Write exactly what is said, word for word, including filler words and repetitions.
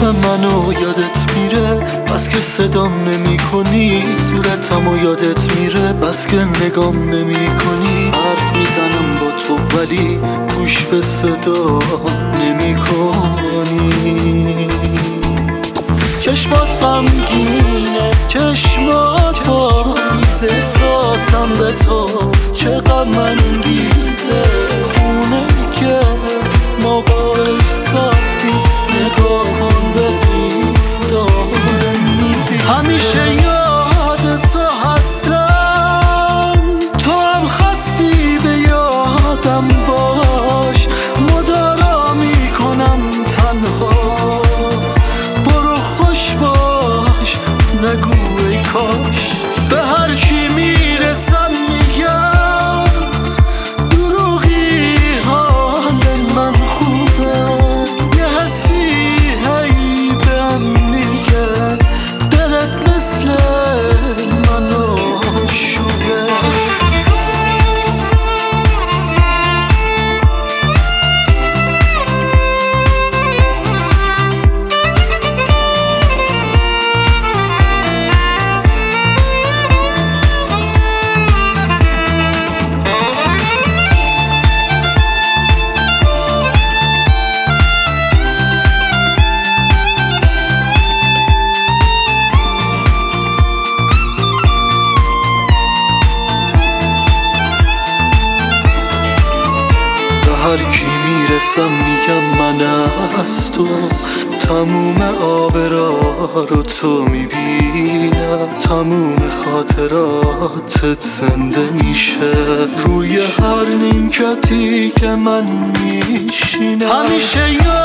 اسم منو یادت میره بس که صدام نمی کنی، صورتمو یادت میره بس که نگام نمی کنی. حرف میزنم با تو ولی گوش به صدا نمی کنی. چشمات غمگینه، چشمات پاییز، احساسم به تو چقدر منگیزه. خونه که ما باش ساختیم نگاه کن ببین داره میریزه. همیشه یاد تو هستم، تو هم خستی به یادم باش. مدارا میکنم تنها، برو خوش باش نگو ای کاش. به هر کی میرسم میگم دروغی حال من خوبه. یه حسی هی بهم میگه دلت مثل منو شوه. هر کی میرسم میگم من از تو، تموم آبرا رو تو میبینم. تموم خاطراتت زنده میشه روی هر نیمکتی که من میشینم. همیشه